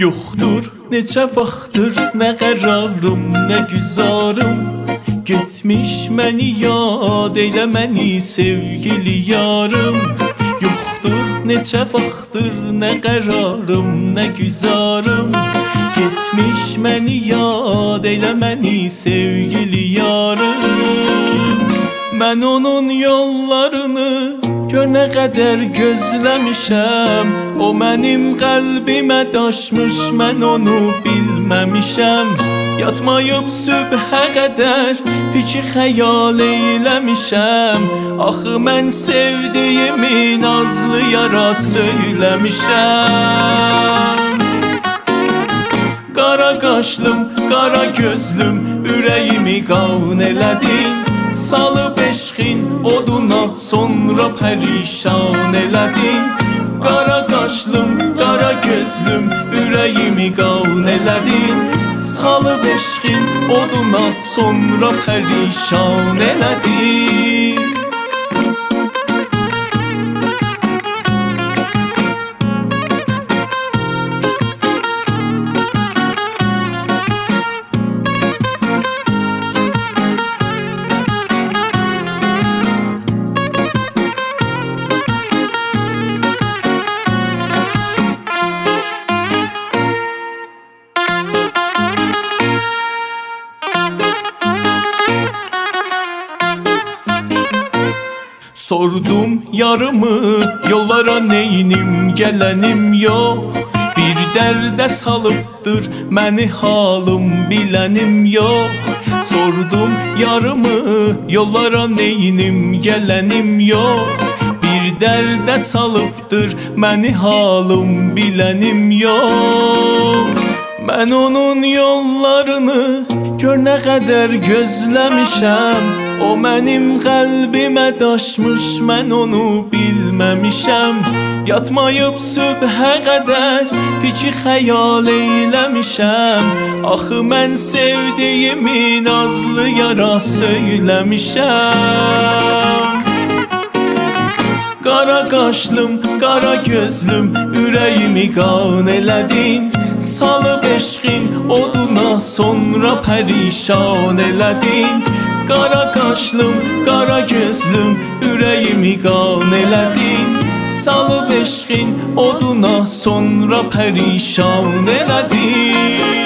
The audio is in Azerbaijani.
Yoxdur neçə vaxtdır nə qərarım, nə güzarım. Getmiş məni yad eylə məni sevgili yarım. Yoxdur neçə vaxtdır nə qərarım, nə güzarım. Getmiş məni yad eylə məni sevgili yarım. Mən onun yollarını gör nə qədər gözləmişəm. O mənim qəlbimə daşmış, mən onu bilməmişəm. Yatmayıb sübhə qədər fikir xəyal eyləmişəm. Axı mən sevdiyimi nazlı yara söyləmişəm. Qara qaşlım, qara gözlüm, ürəyimi qan elədin. Salıb eşqin oduna sonra pərişan elədin. Qara qaşlım, qara gözlüm, ürəyimi qan elədin. Salıb eşqin oduna sonra pərişan elədin. Sordum yarımı yollara neynim, gələnim yox. Bir dərdə salıbdır məni halım, bilənim yox. Sordum yarımı yollara neynim, gələnim yox. Bir dərdə salıbdır məni halım, bilənim yox. Mən onun yollarını gör nə qədər gözləmişəm. O mənim qəlbimə daşmış, mən onu bilməmişəm. Yatmayıb sübhə qədər fikir xəyal eyləmişəm. Axı mən sevdiyimi nazlı yara söyləmişəm. Qara qaşlım, qara gözlüm, ürəyimi qan elədin. Salıb eşqin oduna sonra pərişan elədin. Qara qaşlım, qara gözlüm, ürəyimi qan elədin. Salıb eşqin oduna sonra pərişan elədin.